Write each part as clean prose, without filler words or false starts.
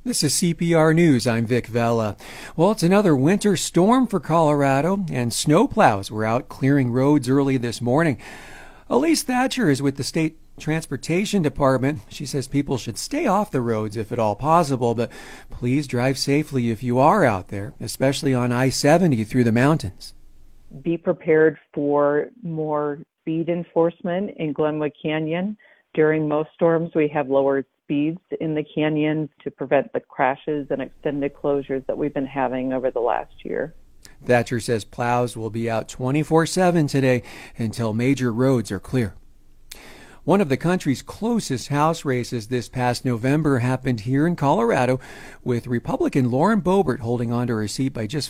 This is CPR News. I'm Vic Vela. Well, it's another winter storm for Colorado, and snowplows were out clearing roads early this morning. Elise Thatcher is with the State Transportation Department. She says people should stay off the roads if at all possible, but please drive safely if you are out there, especially on I-70 through the mountains. Be prepared for more speed enforcement in Glenwood Canyon. During most storms, we have lower speeds in the canyons to prevent the crashes and extended closures that we've been having over the last year. Thatcher says plows will be out 24/7 today until major roads are clear. One of the country's closest House races this past November happened here in Colorado, with Republican Lauren Boebert holding on to her seat by just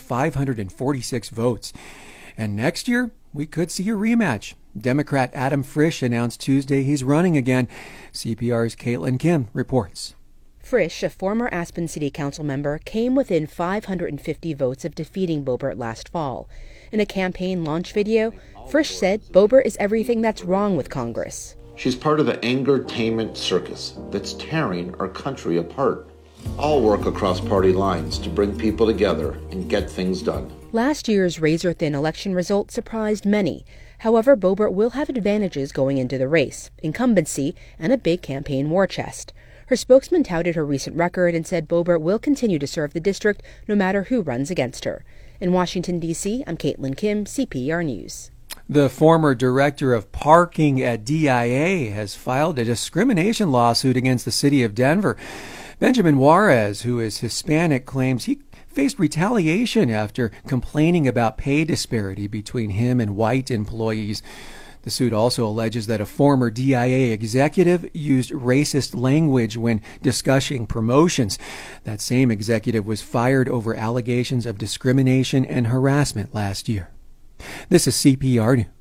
546 votes. And next year, we could see a rematch. Democrat Adam Frisch announced Tuesday he's running again. CPR's Caitlin Kim reports. Frisch, a former Aspen City Council member, came within 550 votes of defeating Boebert last fall. In a campaign launch video, Frisch said Boebert is everything that's wrong with Congress. She's part of the anger-tainment circus that's tearing our country apart. I'll work across party lines to bring people together and get things done. Last year's razor-thin election result surprised many. However, Boebert will have advantages going into the race, incumbency, and a big campaign war chest. Her spokesman touted her recent record and said Boebert will continue to serve the district no matter who runs against her. In Washington, D.C., I'm Caitlin Kim, CPR News. The former director of parking at DIA has filed a discrimination lawsuit against the city of Denver. Benjamin Juarez, who is Hispanic, claims he faced retaliation after complaining about pay disparity between him and white employees. The suit also alleges that a former DIA executive used racist language when discussing promotions. That same executive was fired over allegations of discrimination and harassment last year. This is CPR News.